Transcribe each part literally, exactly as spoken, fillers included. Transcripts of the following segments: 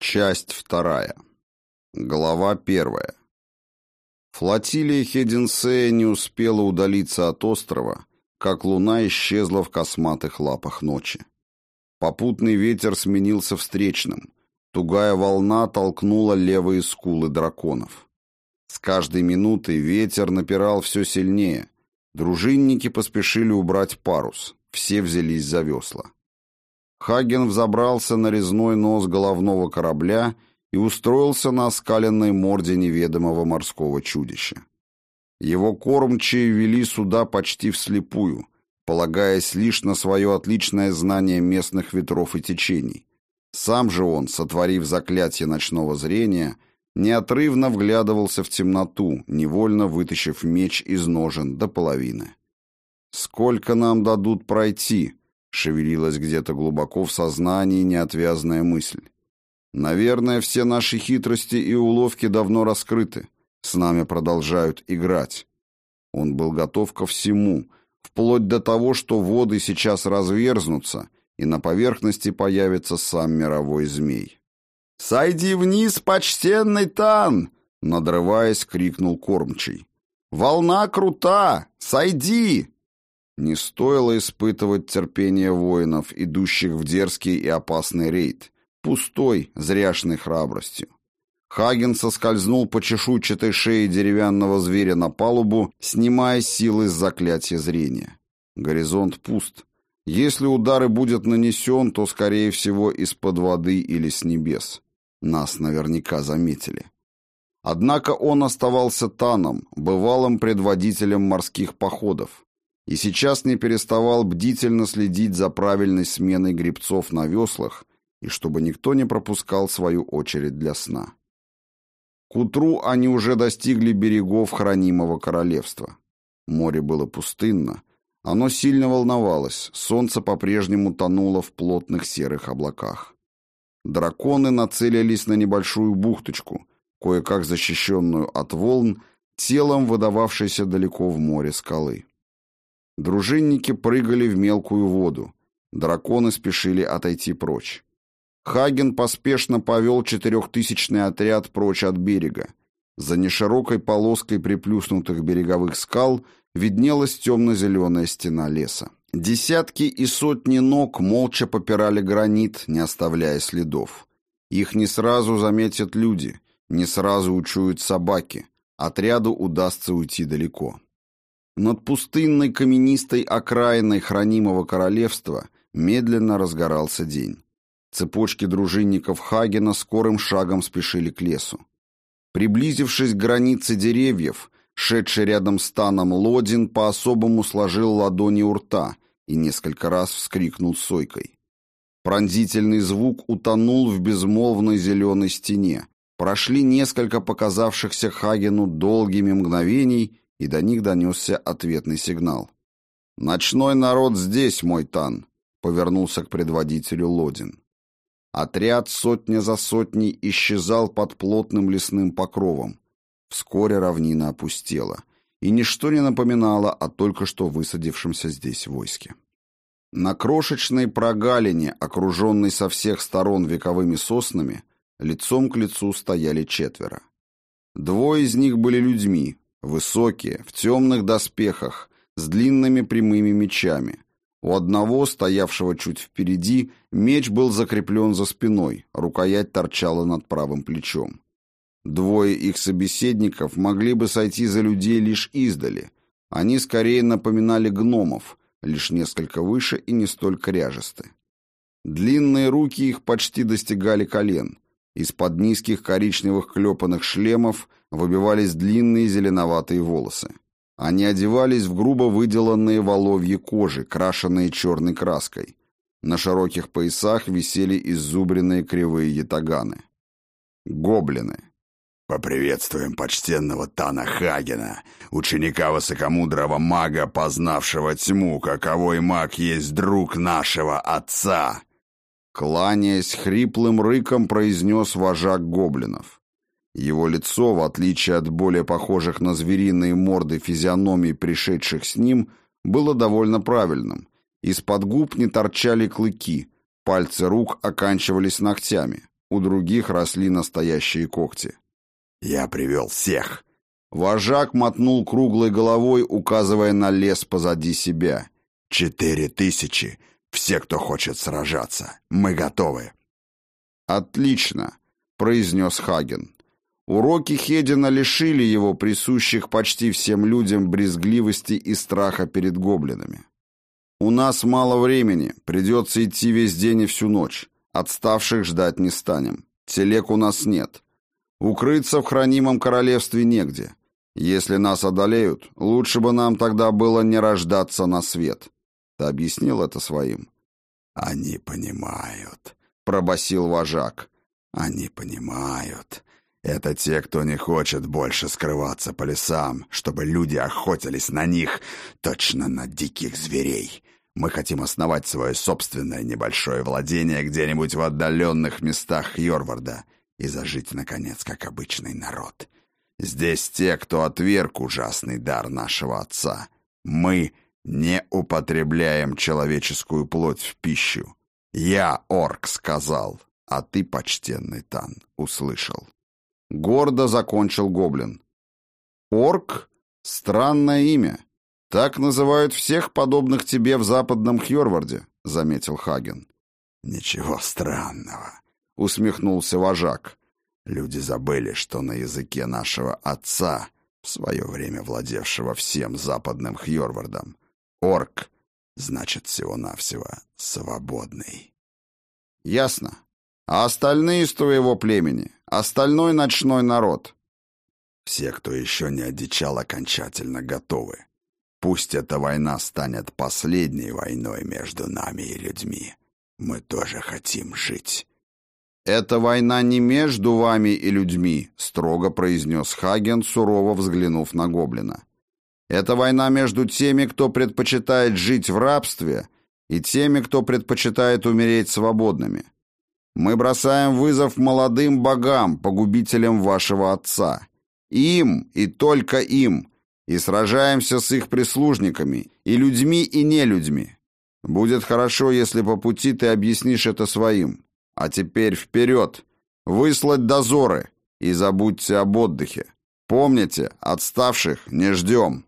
Часть вторая. Глава первая. Флотилия Хединсея не успела удалиться от острова, как луна исчезла в косматых лапах ночи. Попутный ветер сменился встречным. Тугая волна толкнула левые скулы драконов. С каждой минутой ветер напирал все сильнее. Дружинники поспешили убрать парус. Все взялись за весла. Хаген взобрался на резной нос головного корабля и устроился на оскаленной морде неведомого морского чудища. Его кормчие вели суда почти вслепую, полагаясь лишь на свое отличное знание местных ветров и течений. Сам же он, сотворив заклятие ночного зрения, неотрывно вглядывался в темноту, невольно вытащив меч из ножен до половины. «Сколько нам дадут пройти?» — шевелилась где-то глубоко в сознании неотвязная мысль. «Наверное, все наши хитрости и уловки давно раскрыты. С нами продолжают играть». Он был готов ко всему, вплоть до того, что воды сейчас разверзнутся, и на поверхности появится сам мировой змей. «Сойди вниз, почтенный Тан!» — надрываясь, крикнул кормчий. «Волна крута! Сойди!» Не стоило испытывать терпение воинов, идущих в дерзкий и опасный рейд, пустой, зряшной храбростью. Хаген соскользнул по чешуйчатой шее деревянного зверя на палубу, снимая силы с заклятия зрения. Горизонт пуст. Если удар и будет нанесен, то, скорее всего, из-под воды или с небес. Нас наверняка заметили. Однако он оставался Таном, бывалым предводителем морских походов, и сейчас не переставал бдительно следить за правильной сменой гребцов на веслах и чтобы никто не пропускал свою очередь для сна. К утру они уже достигли берегов хранимого королевства. Море было пустынно, оно сильно волновалось, солнце по-прежнему тонуло в плотных серых облаках. Драконы нацелились на небольшую бухточку, кое-как защищенную от волн, телом выдававшейся далеко в море скалы. Дружинники прыгали в мелкую воду. Драконы спешили отойти прочь. Хаген поспешно повел четырехтысячный отряд прочь от берега. За неширокой полоской приплюснутых береговых скал виднелась темно-зеленая стена леса. Десятки и сотни ног молча попирали гранит, не оставляя следов. Их не сразу заметят люди, не сразу учуют собаки. Отряду удастся уйти далеко. Над пустынной каменистой окраиной хранимого королевства медленно разгорался день. Цепочки дружинников Хагена скорым шагом спешили к лесу. Приблизившись к границе деревьев, шедший рядом с Таном Лодин по-особому сложил ладони у рта и несколько раз вскрикнул сойкой. Пронзительный звук утонул в безмолвной зеленой стене. Прошли несколько показавшихся Хагену долгими мгновений, и до них донесся ответный сигнал. «Ночной народ здесь, мой Тан», — повернулся к предводителю Лодин. Отряд сотня за сотней исчезал под плотным лесным покровом. Вскоре равнина опустела, и ничто не напоминало о только что высадившемся здесь войске. На крошечной прогалине, окруженной со всех сторон вековыми соснами, лицом к лицу стояли четверо. Двое из них были людьми, высокие, в темных доспехах, с длинными прямыми мечами. У одного, стоявшего чуть впереди, меч был закреплен за спиной, рукоять торчала над правым плечом. Двое их собеседников могли бы сойти за людей лишь издали. Они скорее напоминали гномов, лишь несколько выше и не столь кряжесты. Длинные руки их почти достигали колен. Из-под низких коричневых клепанных шлемов выбивались длинные зеленоватые волосы. Они одевались в грубо выделанные воловьи кожи, крашенные черной краской. На широких поясах висели иззубренные кривые ятаганы. Гоблины. «Поприветствуем почтенного Тана Хагена, ученика высокомудрого мага, познавшего тьму, каковой маг есть друг нашего отца!» Кланяясь, хриплым рыком произнес вожак гоблинов. Его лицо, в отличие от более похожих на звериные морды физиономий, пришедших с ним, было довольно правильным. Из-под губ не торчали клыки, пальцы рук оканчивались ногтями. у других росли настоящие когти. «Я привел всех!» Вожак мотнул круглой головой, указывая на лес позади себя. «Четыре тысячи! Все, кто хочет сражаться! Мы готовы!» «Отлично!» — произнес Хаген. Уроки Хедина лишили его присущих почти всем людям брезгливости и страха перед гоблинами. «У нас мало времени, придется идти весь день и всю ночь. Отставших ждать не станем. Телег у нас нет. Укрыться в хранимом королевстве негде. Если нас одолеют, лучше бы нам тогда было не рождаться на свет». Ты объяснил это своим? «Они понимают», — пробасил вожак. «Они понимают. Это те, кто не хочет больше скрываться по лесам, чтобы люди охотились на них, точно на диких зверей. Мы хотим основать свое собственное небольшое владение где-нибудь в отдаленных местах Йорварда и зажить, наконец, как обычный народ. Здесь те, кто отверг ужасный дар нашего отца. Мы не употребляем человеческую плоть в пищу. Я, орк, сказал, а ты, почтенный Тан, услышал». Гордо закончил гоблин. «Орк? Странное имя. Так называют всех подобных тебе в западном Хьорварде», — заметил Хаген. «Ничего странного», — усмехнулся вожак. «Люди забыли, что на языке нашего отца, в свое время владевшего всем западным Хьорвардом, орк значит всего-навсего свободный». «Ясно. А остальные из твоего племени? Остальной ночной народ?» «Все, кто еще не одичал, окончательно готовы. Пусть эта война станет последней войной между нами и людьми. Мы тоже хотим жить». «Это война не между вами и людьми», — строго произнес Хаген, сурово взглянув на гоблина. «Это война между теми, кто предпочитает жить в рабстве, и теми, кто предпочитает умереть свободными. Мы бросаем вызов молодым богам, погубителям вашего отца. Им и только им, и сражаемся с их прислужниками, и людьми, и нелюдьми. Будет хорошо, если по пути ты объяснишь это своим. А теперь вперед! Выслать дозоры! И забудьте об отдыхе. Помните, отставших не ждем».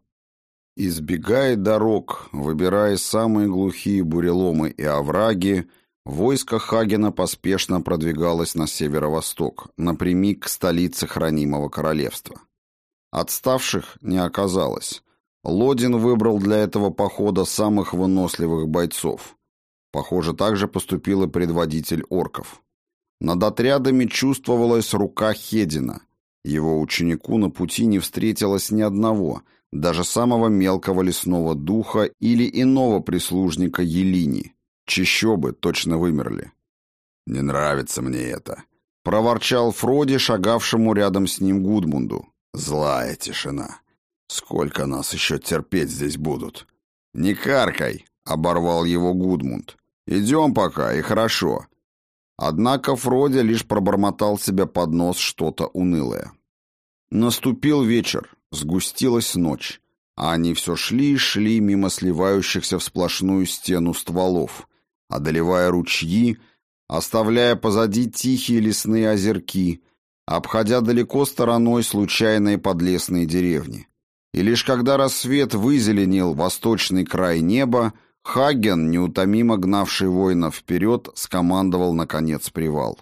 Избегая дорог, выбирая самые глухие буреломы и овраги, войско Хагена поспешно продвигалось на северо-восток, напрямик к столице хранимого королевства. Отставших не оказалось. Лодин выбрал для этого похода самых выносливых бойцов. Похоже, так же поступил и предводитель орков. Над отрядами чувствовалась рука Хедина. Его ученику на пути не встретилось ни одного, даже самого мелкого лесного духа или иного прислужника Елини. Чищобы точно вымерли. «Не нравится мне это», — проворчал Фроди, шагавшему рядом с ним Гудмунду. «Злая тишина. Сколько нас еще терпеть здесь будут?» «Не каркай», — оборвал его Гудмунд. «Идем пока, и хорошо». Однако Фроди лишь пробормотал себе под нос что-то унылое. Наступил вечер, сгустилась ночь, а они все шли и шли мимо сливающихся в сплошную стену стволов, одолевая ручьи, оставляя позади тихие лесные озерки, обходя далеко стороной случайные подлесные деревни. И лишь когда рассвет вызеленил восточный край неба, Хаген, неутомимо гнавший воинов вперед, скомандовал, наконец, привал.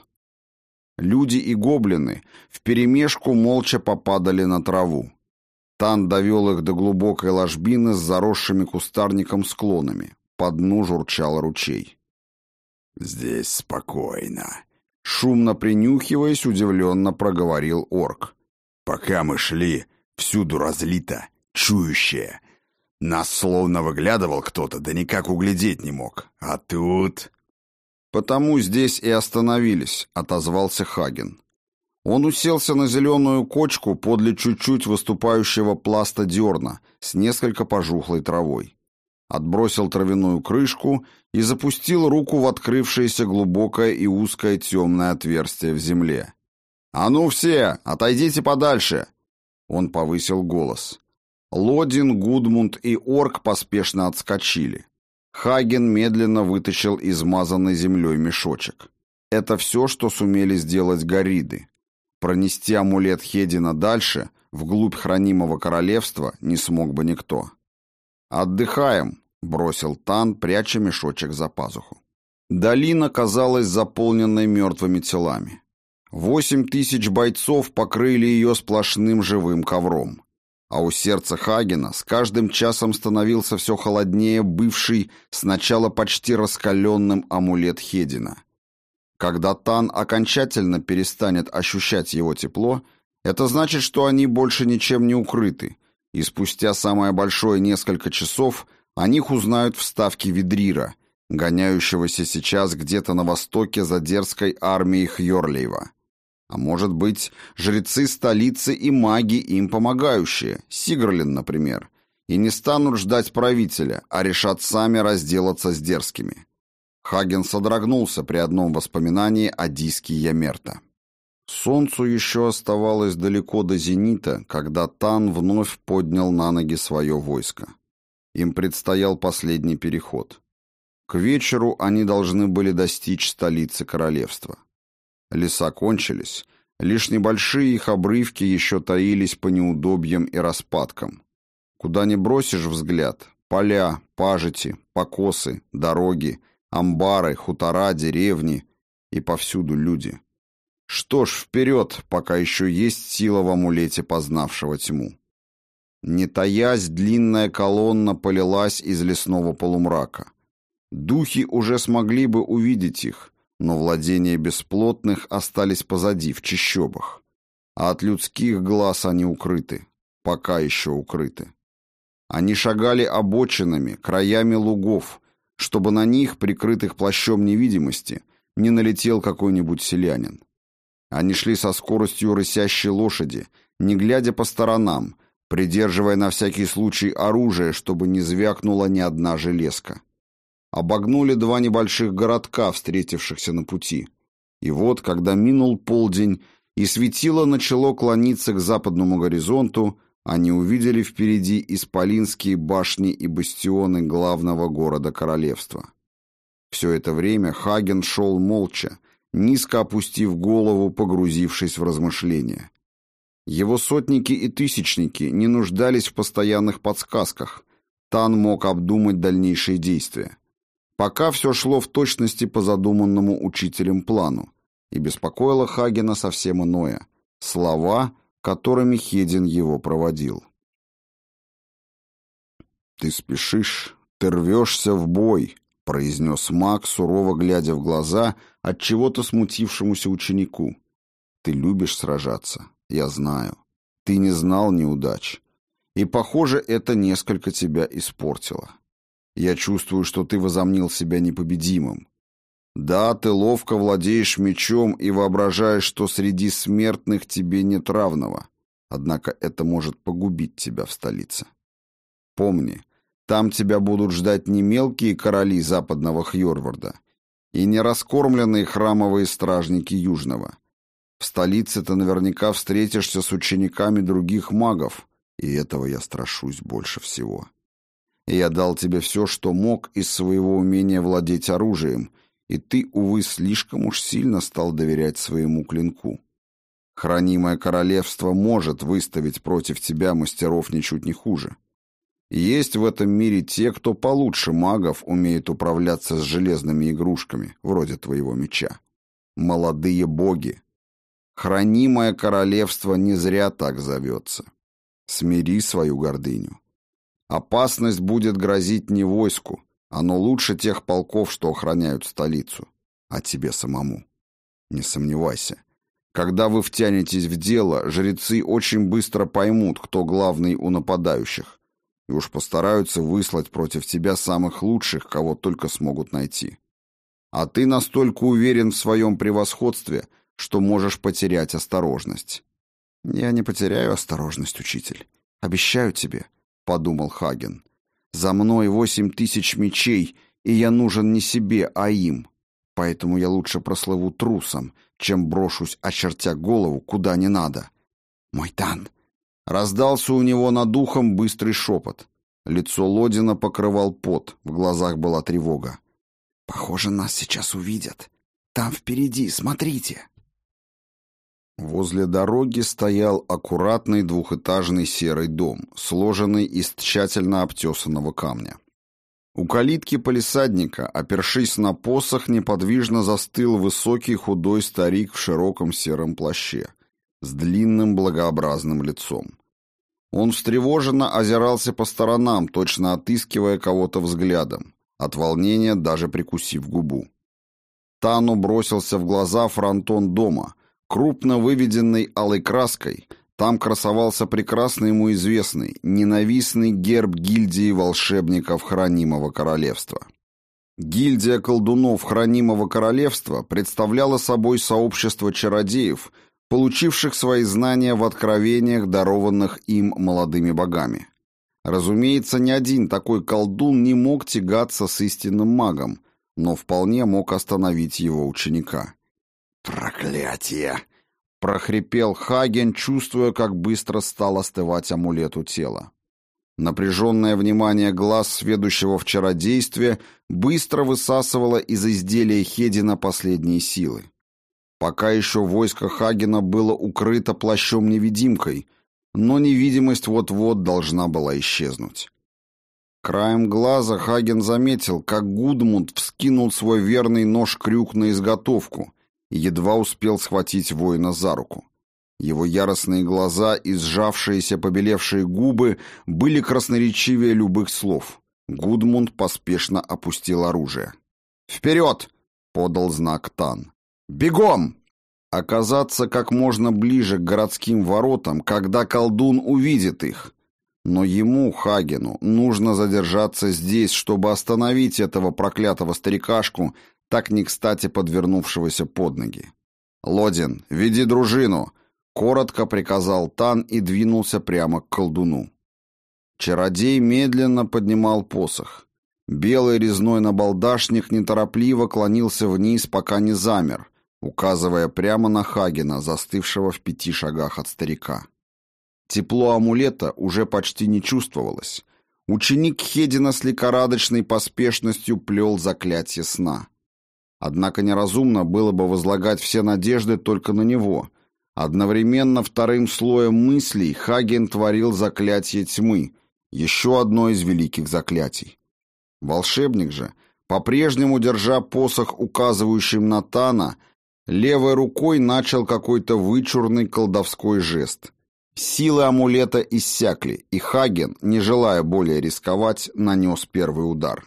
Люди и гоблины вперемешку молча попадали на траву. Тан довел их до глубокой ложбины с заросшими кустарником склонами. По дну журчал ручей. «Здесь спокойно», — шумно принюхиваясь, удивленно проговорил орк. «Пока мы шли, всюду разлито, чующее. Нас словно выглядывал кто-то, да никак углядеть не мог. А тут...» «Потому здесь и остановились», — отозвался Хаген. Он уселся на зеленую кочку подле чуть-чуть выступающего пласта дерна с несколько пожухлой травой. Отбросил травяную крышку и запустил руку в открывшееся глубокое и узкое темное отверстие в земле. «А ну все, отойдите подальше!» Он повысил голос. Лодин, Гудмунд и орк поспешно отскочили. Хаген медленно вытащил измазанный землей мешочек. Это все, что сумели сделать гориды. Пронести амулет Хедина дальше, вглубь хранимого королевства, не смог бы никто. «Отдыхаем», — бросил Тан, пряча мешочек за пазуху. Долина казалась заполненной мертвыми телами. Восемь тысяч бойцов покрыли ее сплошным живым ковром. А у сердца Хагена с каждым часом становился все холоднее бывший сначала почти раскаленным амулет Хедина. Когда Тан окончательно перестанет ощущать его тепло, это значит, что они больше ничем не укрыты, и спустя самое большое несколько часов о них узнают в ставке Ведрира, гоняющегося сейчас где-то на востоке за дерзкой армией Хьорлейва. А может быть, жрецы столицы и маги им помогающие, Сигрлин, например, и не станут ждать правителя, а решат сами разделаться с дерзкими. Хаген содрогнулся при одном воспоминании о диске Ямерта. Солнцу еще оставалось далеко до зенита, когда Тан вновь поднял на ноги свое войско. Им предстоял последний переход. К вечеру они должны были достичь столицы королевства. Леса кончились, лишь небольшие их обрывки еще таились по неудобьям и распадкам. Куда ни бросишь взгляд — поля, пажити, покосы, дороги, амбары, хутора, деревни и повсюду люди. Что ж, вперед, пока еще есть сила в амулете познавшего тьму. Не таясь, длинная колонна полилась из лесного полумрака. Духи уже смогли бы увидеть их, но владения бесплотных остались позади, в чащобах. А от людских глаз они укрыты, пока еще укрыты. Они шагали обочинами, краями лугов, чтобы на них, прикрытых плащом невидимости, не налетел какой-нибудь селянин. Они шли со скоростью рысящей лошади, не глядя по сторонам, придерживая на всякий случай оружие, чтобы не звякнула ни одна железка. Обогнули два небольших городка, встретившихся на пути. И вот, когда минул полдень, и светило начало клониться к западному горизонту, они увидели впереди исполинские башни и бастионы главного города королевства. Все это время Хаген шел молча, низко опустив голову, погрузившись в размышления. Его сотники и тысячники не нуждались в постоянных подсказках. Тан мог обдумать дальнейшие действия. Пока все шло в точности по задуманному учителем плану, и беспокоило Хагена совсем иное — слова, которыми Хедин его проводил. «Ты спешишь, ты рвешься в бой», — произнес маг, сурово глядя в глаза от чего-то смутившемуся ученику. «Ты любишь сражаться, я знаю. Ты не знал неудач. И, похоже, это несколько тебя испортило. Я чувствую, что ты возомнил себя непобедимым. Да, ты ловко владеешь мечом и воображаешь, что среди смертных тебе нет равного. Однако это может погубить тебя в столице. Помни, там тебя будут ждать не мелкие короли западного Хьорварда и не раскормленные храмовые стражники южного. В столице ты наверняка встретишься с учениками других магов, и этого я страшусь больше всего. Я дал тебе все, что мог из своего умения владеть оружием, и ты, увы, слишком уж сильно стал доверять своему клинку. Хранимое королевство может выставить против тебя мастеров ничуть не хуже. Есть в этом мире те, кто получше магов умеет управляться с железными игрушками, вроде твоего меча. Молодые боги. Хранимое королевство не зря так зовется. Смири свою гордыню. Опасность будет грозить не войску, оно лучше тех полков, что охраняют столицу, а тебе самому. Не сомневайся. Когда вы втянетесь в дело, жрецы очень быстро поймут, кто главный у нападающих, и уж постараются выслать против тебя самых лучших, кого только смогут найти. А ты настолько уверен в своем превосходстве, что можешь потерять осторожность. Я не потеряю осторожность, учитель. Обещаю тебе, — подумал Хаген. За мной восемь тысяч мечей, и я нужен не себе, а им. Поэтому я лучше прослыву трусом, чем брошусь, очертя голову, куда не надо. Мой Тан! Раздался у него над ухом быстрый шепот. Лицо Лодина покрывал пот, в глазах была тревога. Похоже, нас сейчас увидят. там впереди, смотрите!» Возле дороги стоял аккуратный двухэтажный серый дом, сложенный из тщательно обтесанного камня. У калитки палисадника, опершись на посох, неподвижно застыл высокий худой старик в широком сером плаще, с длинным благообразным лицом. Он встревоженно озирался по сторонам, точно отыскивая кого-то взглядом, от волнения даже прикусив губу. Тану бросился в глаза фронтон дома, крупно выведенный алой краской. Там красовался прекрасно ему известный, ненавистный герб гильдии волшебников Хранимого Королевства. Гильдия колдунов Хранимого Королевства представляла собой сообщество чародеев, получивших свои знания в откровениях, дарованных им молодыми богами. Разумеется, ни один такой колдун не мог тягаться с истинным магом, но вполне мог остановить его ученика. «Проклятие!» — прохрипел Хаген, чувствуя, как быстро стал остывать амулет у тела. Напряженное внимание глаз сведущего в чародействе быстро высасывало из изделия Хедина последние силы. Пока еще войско Хагена было укрыто плащом-невидимкой, но невидимость вот-вот должна была исчезнуть. Краем глаза Хаген заметил, как Гудмунд вскинул свой верный нож-крюк на изготовку и едва успел схватить воина за руку. Его яростные глаза и сжавшиеся побелевшие губы были красноречивее любых слов. Гудмунд поспешно опустил оружие. «Вперед!» — подал знак Тан. «Бегом!» Оказаться как можно ближе к городским воротам, когда колдун увидит их. Но ему, Хагену, нужно задержаться здесь, чтобы остановить этого проклятого старикашку, так не кстати подвернувшегося под ноги. «Лодин, веди дружину!» — коротко приказал Тан и двинулся прямо к колдуну. Чародей медленно поднимал посох. Белый резной набалдашник неторопливо клонился вниз, пока не замер, указывая прямо на Хагена, застывшего в пяти шагах от старика. Тепло амулета уже почти не чувствовалось. Ученик Хедина с лихорадочной поспешностью плел заклятие сна. Однако неразумно было бы возлагать все надежды только на него. Одновременно вторым слоем мыслей Хаген творил заклятие тьмы, еще одно из великих заклятий. Волшебник же, по-прежнему держа посох, указывающим на Тана, левой рукой начал какой-то вычурный колдовской жест. Силы амулета иссякли, и Хаген, не желая более рисковать, нанес первый удар.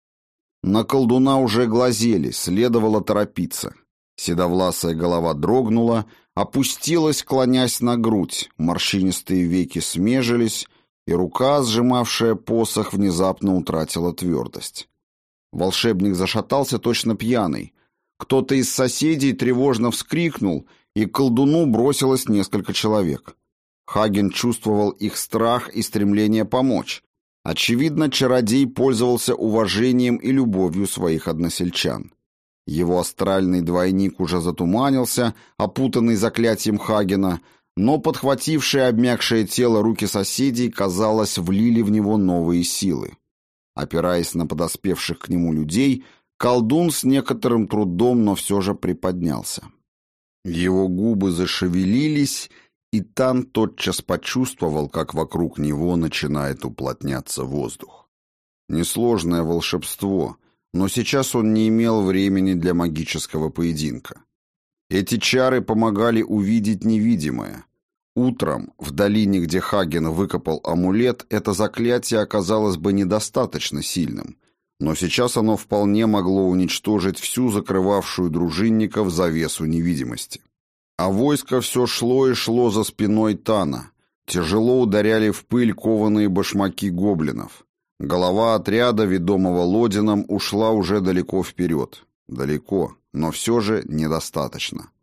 На колдуна уже глазели, следовало торопиться. Седовласая голова дрогнула, опустилась, клонясь на грудь, морщинистые веки смежились, и рука, сжимавшая посох, внезапно утратила твердость. Волшебник зашатался точно пьяный. Кто-то из соседей тревожно вскрикнул, и к колдуну бросилось несколько человек. Хаген чувствовал их страх и стремление помочь. Очевидно, чародей пользовался уважением и любовью своих односельчан. Его астральный двойник уже затуманился, опутанный заклятием Хагена, но подхватившие обмякшее тело руки соседей, казалось, влили в него новые силы. Опираясь на подоспевших к нему людей, колдун с некоторым трудом, но все же приподнялся. Его губы зашевелились, и Тан тотчас почувствовал, как вокруг него начинает уплотняться воздух. Несложное волшебство, но сейчас он не имел времени для магического поединка. Эти чары помогали увидеть невидимое. Утром, в долине, где Хаген выкопал амулет, это заклятие оказалось бы недостаточно сильным, но сейчас оно вполне могло уничтожить всю закрывавшую дружинников завесу невидимости. А войско все шло и шло за спиной Тана. Тяжело ударяли в пыль кованые башмаки гоблинов. Голова отряда, ведомого Лодином, ушла уже далеко вперед. Далеко, но все же недостаточно.